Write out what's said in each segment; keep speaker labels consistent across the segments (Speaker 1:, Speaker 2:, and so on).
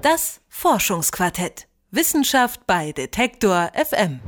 Speaker 1: Das Forschungsquartett. Wissenschaft bei Detektor FM.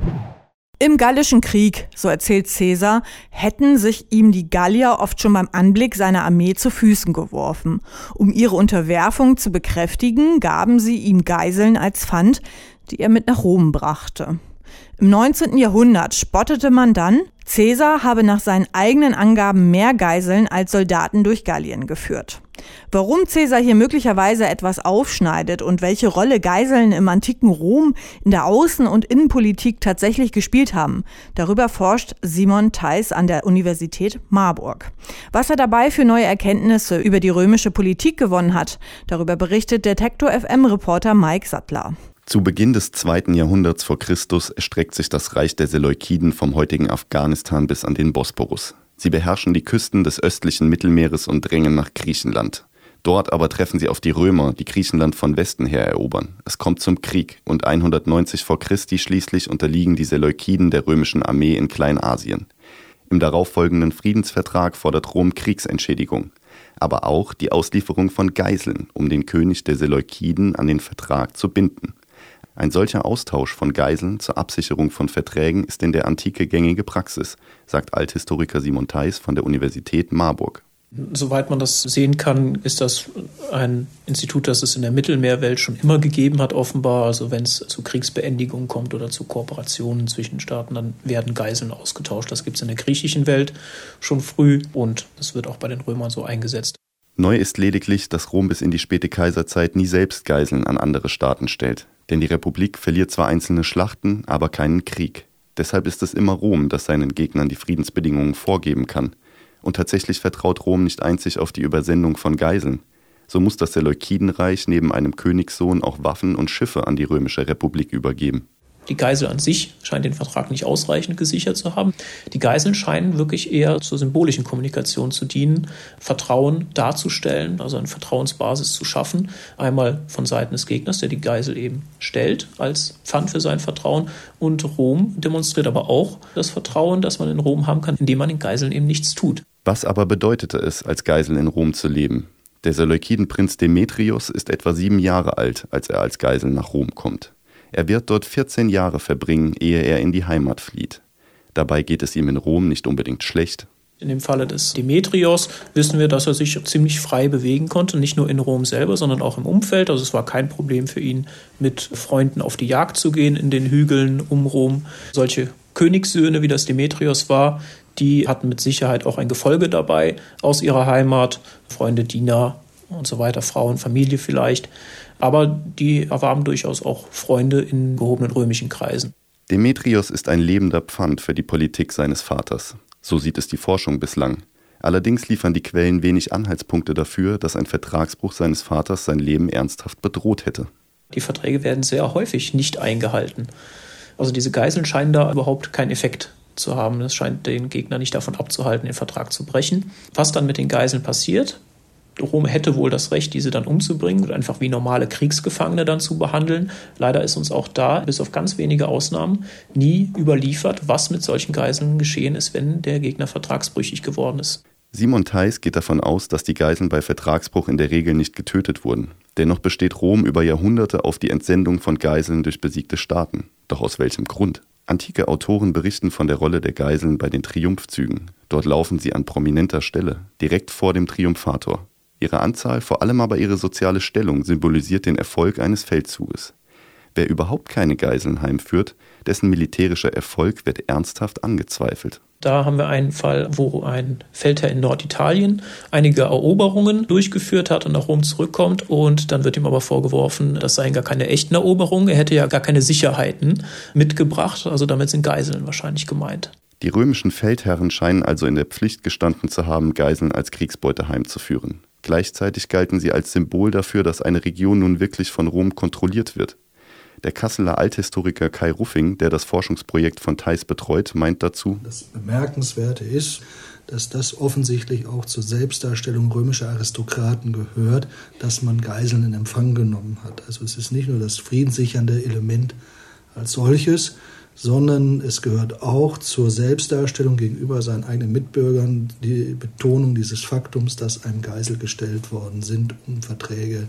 Speaker 2: Im Gallischen Krieg, so erzählt Caesar, hätten sich ihm die Gallier oft schon beim Anblick seiner Armee zu Füßen geworfen. Um ihre Unterwerfung zu bekräftigen, gaben sie ihm Geiseln als Pfand, die er mit nach Rom brachte. Im 19. Jahrhundert spottete man dann, Caesar habe nach seinen eigenen Angaben mehr Geiseln als Soldaten durch Gallien geführt. Warum Caesar hier möglicherweise etwas aufschneidet und welche Rolle Geiseln im antiken Rom in der Außen- und Innenpolitik tatsächlich gespielt haben, darüber forscht Simon Theis an der Universität Marburg. Was er dabei für neue Erkenntnisse über die römische Politik gewonnen hat, darüber berichtet Detektor FM-Reporter Mike Sattler.
Speaker 3: Zu Beginn des 2. Jahrhunderts vor Christus erstreckt sich das Reich der Seleukiden vom heutigen Afghanistan bis an den Bosporus. Sie beherrschen die Küsten des östlichen Mittelmeeres und drängen nach Griechenland. Dort aber treffen sie auf die Römer, die Griechenland von Westen her erobern. Es kommt zum Krieg und 190 vor Christi schließlich unterliegen die Seleukiden der römischen Armee in Kleinasien. Im darauffolgenden Friedensvertrag fordert Rom Kriegsentschädigung, aber auch die Auslieferung von Geiseln, um den König der Seleukiden an den Vertrag zu binden. Ein solcher Austausch von Geiseln zur Absicherung von Verträgen ist in der Antike gängige Praxis, sagt Althistoriker Simon Theis von der Universität Marburg.
Speaker 4: Soweit man das sehen kann, ist das ein Institut, das es in der Mittelmeerwelt schon immer gegeben hat, offenbar. Also wenn es zu Kriegsbeendigungen kommt oder zu Kooperationen zwischen Staaten, dann werden Geiseln ausgetauscht. Das gibt es in der griechischen Welt schon früh und das wird auch bei den Römern so eingesetzt.
Speaker 3: Neu ist lediglich, dass Rom bis in die späte Kaiserzeit nie selbst Geiseln an andere Staaten stellt. Denn die Republik verliert zwar einzelne Schlachten, aber keinen Krieg. Deshalb ist es immer Rom, das seinen Gegnern die Friedensbedingungen vorgeben kann. Und tatsächlich vertraut Rom nicht einzig auf die Übersendung von Geiseln. So muss das Seleukidenreich neben einem Königssohn auch Waffen und Schiffe an die römische Republik übergeben.
Speaker 4: Die Geisel an sich scheint den Vertrag nicht ausreichend gesichert zu haben. Die Geiseln scheinen wirklich eher zur symbolischen Kommunikation zu dienen, Vertrauen darzustellen, also eine Vertrauensbasis zu schaffen. Einmal von Seiten des Gegners, der die Geisel eben stellt als Pfand für sein Vertrauen. Und Rom demonstriert aber auch das Vertrauen, das man in Rom haben kann, indem man den Geiseln eben nichts tut.
Speaker 3: Was aber bedeutete es, als Geisel in Rom zu leben? Der Seleukidenprinz Demetrios ist etwa 7 Jahre alt, als er als Geisel nach Rom kommt. Er wird dort 14 Jahre verbringen, ehe er in die Heimat flieht. Dabei geht es ihm in Rom nicht unbedingt schlecht.
Speaker 4: In dem Falle des Demetrios wissen wir, dass er sich ziemlich frei bewegen konnte, nicht nur in Rom selber, sondern auch im Umfeld. Also es war kein Problem für ihn, mit Freunden auf die Jagd zu gehen in den Hügeln um Rom. Solche Königssöhne, wie das Demetrios war, die hatten mit Sicherheit auch ein Gefolge dabei aus ihrer Heimat, Freunde, Diener und so weiter, Frauen, Familie vielleicht. Aber die erwarben durchaus auch Freunde in gehobenen römischen Kreisen.
Speaker 3: Demetrios ist ein lebender Pfand für die Politik seines Vaters. So sieht es die Forschung bislang. Allerdings liefern die Quellen wenig Anhaltspunkte dafür, dass ein Vertragsbruch seines Vaters sein Leben ernsthaft bedroht hätte.
Speaker 4: Die Verträge werden sehr häufig nicht eingehalten. Also diese Geiseln scheinen da überhaupt keinen Effekt zu haben. Das scheint den Gegner nicht davon abzuhalten, den Vertrag zu brechen. Was dann mit den Geiseln passiert? Rom hätte wohl das Recht, diese dann umzubringen und einfach wie normale Kriegsgefangene dann zu behandeln. Leider ist uns auch da, bis auf ganz wenige Ausnahmen, nie überliefert, was mit solchen Geiseln geschehen ist, wenn der Gegner vertragsbrüchig geworden ist.
Speaker 3: Simon Theis geht davon aus, dass die Geiseln bei Vertragsbruch in der Regel nicht getötet wurden. Dennoch besteht Rom über Jahrhunderte auf die Entsendung von Geiseln durch besiegte Staaten. Doch aus welchem Grund? Antike Autoren berichten von der Rolle der Geiseln bei den Triumphzügen. Dort laufen sie an prominenter Stelle, direkt vor dem Triumphator. Ihre Anzahl, vor allem aber ihre soziale Stellung, symbolisiert den Erfolg eines Feldzuges. Wer überhaupt keine Geiseln heimführt, dessen militärischer Erfolg wird ernsthaft angezweifelt.
Speaker 4: Da haben wir einen Fall, wo ein Feldherr in Norditalien einige Eroberungen durchgeführt hat und nach Rom zurückkommt. Und dann wird ihm aber vorgeworfen, das seien gar keine echten Eroberungen. Er hätte ja gar keine Sicherheiten mitgebracht. Also damit sind Geiseln wahrscheinlich gemeint.
Speaker 3: Die römischen Feldherren scheinen also in der Pflicht gestanden zu haben, Geiseln als Kriegsbeute heimzuführen. Gleichzeitig galten sie als Symbol dafür, dass eine Region nun wirklich von Rom kontrolliert wird. Der Kasseler Althistoriker Kai Ruffing, der das Forschungsprojekt von Theis betreut, meint dazu:
Speaker 5: Das Bemerkenswerte ist, dass das offensichtlich auch zur Selbstdarstellung römischer Aristokraten gehört, dass man Geiseln in Empfang genommen hat. Also es ist nicht nur das friedenssichernde Element als solches, sondern es gehört auch zur Selbstdarstellung gegenüber seinen eigenen Mitbürgern die Betonung dieses Faktums, dass einem Geisel gestellt worden sind, um Verträge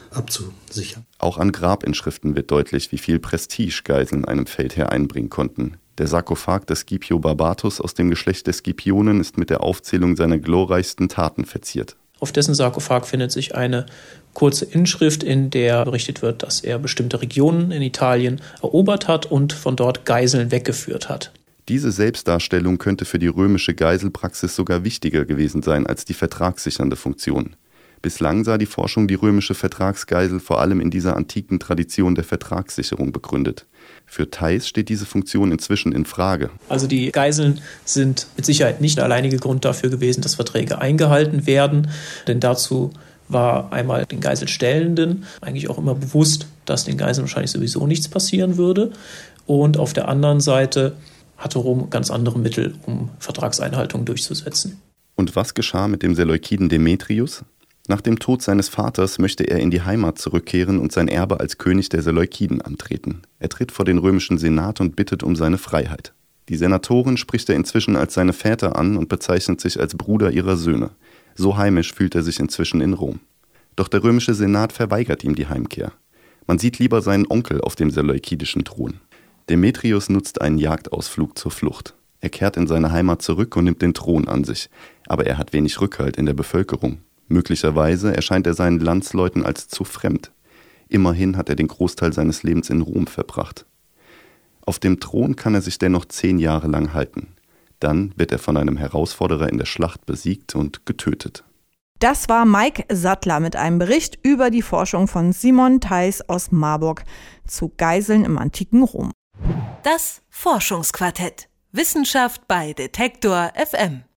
Speaker 5: abzusichern.
Speaker 3: Auch an Grabinschriften wird deutlich, wie viel Prestige Geiseln einem Feldherr einbringen konnten. Der Sarkophag des Scipio Barbatus aus dem Geschlecht der Scipionen ist mit der Aufzählung seiner glorreichsten Taten verziert.
Speaker 4: Auf dessen Sarkophag findet sich eine kurze Inschrift, in der berichtet wird, dass er bestimmte Regionen in Italien erobert hat und von dort Geiseln weggeführt hat.
Speaker 3: Diese Selbstdarstellung könnte für die römische Geiselpraxis sogar wichtiger gewesen sein als die vertragssichernde Funktion. Bislang sah die Forschung die römische Vertragsgeisel vor allem in dieser antiken Tradition der Vertragssicherung begründet. Für Theis steht diese Funktion inzwischen in Frage.
Speaker 4: Also die Geiseln sind mit Sicherheit nicht der alleinige Grund dafür gewesen, dass Verträge eingehalten werden, denn dazu war einmal den Geiselstellenden eigentlich auch immer bewusst, dass den Geiseln wahrscheinlich sowieso nichts passieren würde. Und auf der anderen Seite hatte Rom ganz andere Mittel, um Vertragseinhaltungen durchzusetzen.
Speaker 3: Und was geschah mit dem Seleukiden Demetrius? Nach dem Tod seines Vaters möchte er in die Heimat zurückkehren und sein Erbe als König der Seleukiden antreten. Er tritt vor den römischen Senat und bittet um seine Freiheit. Die Senatoren spricht er inzwischen als seine Väter an und bezeichnet sich als Bruder ihrer Söhne. So heimisch fühlt er sich inzwischen in Rom. Doch der römische Senat verweigert ihm die Heimkehr. Man sieht lieber seinen Onkel auf dem seleukidischen Thron. Demetrius nutzt einen Jagdausflug zur Flucht. Er kehrt in seine Heimat zurück und nimmt den Thron an sich. Aber er hat wenig Rückhalt in der Bevölkerung. Möglicherweise erscheint er seinen Landsleuten als zu fremd. Immerhin hat er den Großteil seines Lebens in Rom verbracht. Auf dem Thron kann er sich dennoch 10 Jahre lang halten. Dann wird er von einem Herausforderer in der Schlacht besiegt und getötet.
Speaker 2: Das war Mike Sattler mit einem Bericht über die Forschung von Simon Theis aus Marburg zu Geiseln im antiken Rom.
Speaker 1: Das Forschungsquartett. Wissenschaft bei Detektor FM.